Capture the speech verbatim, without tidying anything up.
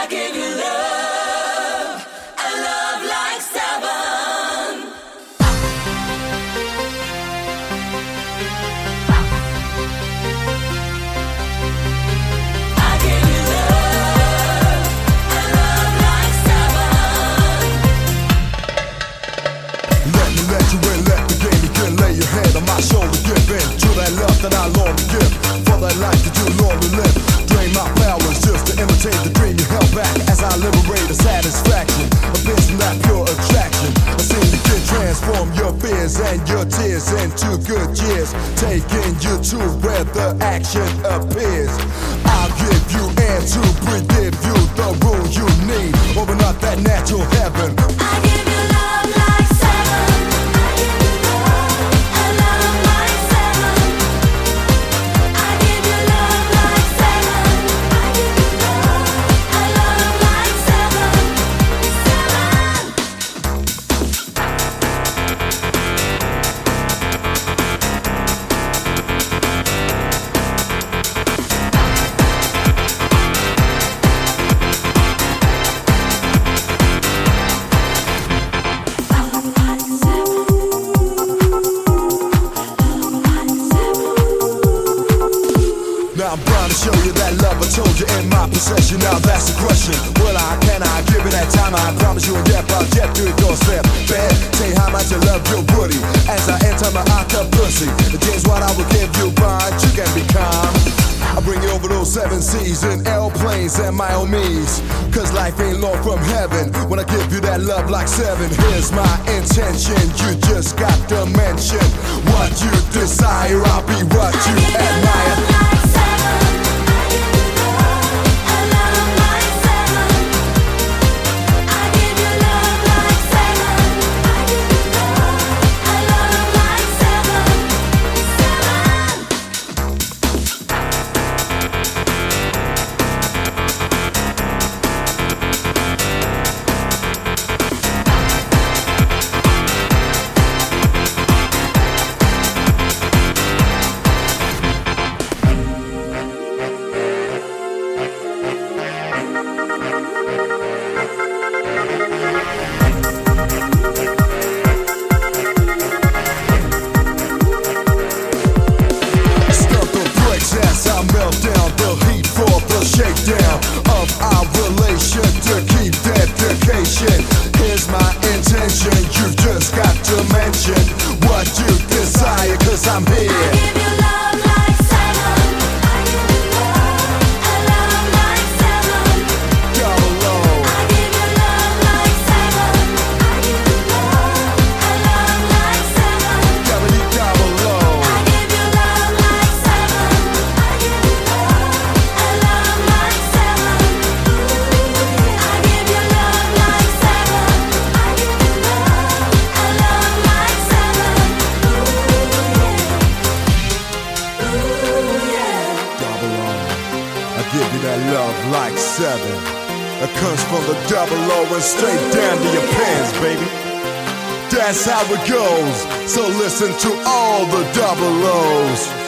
give you love, a love like seven. I give you love, a love like seven. Let me let you in, let the game begin. Lay your head on my shoulder, give in to that love that I long to give. For that life that you long to live. Drain my powers just to imitate the dream you held back. As I liberate a satisfaction, a bit from that pure attraction. I seem to can transform your fears and your tears into good years, taking you to where the action appears. I'll give you air to breathe, give you the room you need. Open up that natural heaven. I give you love like seven. I give you love, a love like seven. I give you love like seven. I give you love, a love like seven. Now I'm trying to show you that love I told you in my possession. Now that's the question. Will I, can I give it that time? I promise you a yep, I'll jet through your doorstep. Bad, tell you how much I love your booty. As I enter my octopussy, here's what I will give you, but you can be calm. I bring you over those seven seas in airplanes and my own me's. Cause life ain't long from heaven when I give you that love like seven. Here's my intention, you just got to mention what you desire, I'll be what you admire. I melt down the heat for the shakedown of our relation to keep dedication. Here's my intention, you've just got to mention what you desire, cause I'm here. I give you love like seven. I give you love, a love like seven. Double O. I give you love like seven. I give you love, a love like seven. Double double O. I give you love like seven. I give you love, a love like seven. I give you love like seven. I give you love, a love like seven. Ooh yeah. Double O. I give you that love like seven. That comes from the double O and straight down to your pants, baby. That's how it goes. So listen to all the double O's.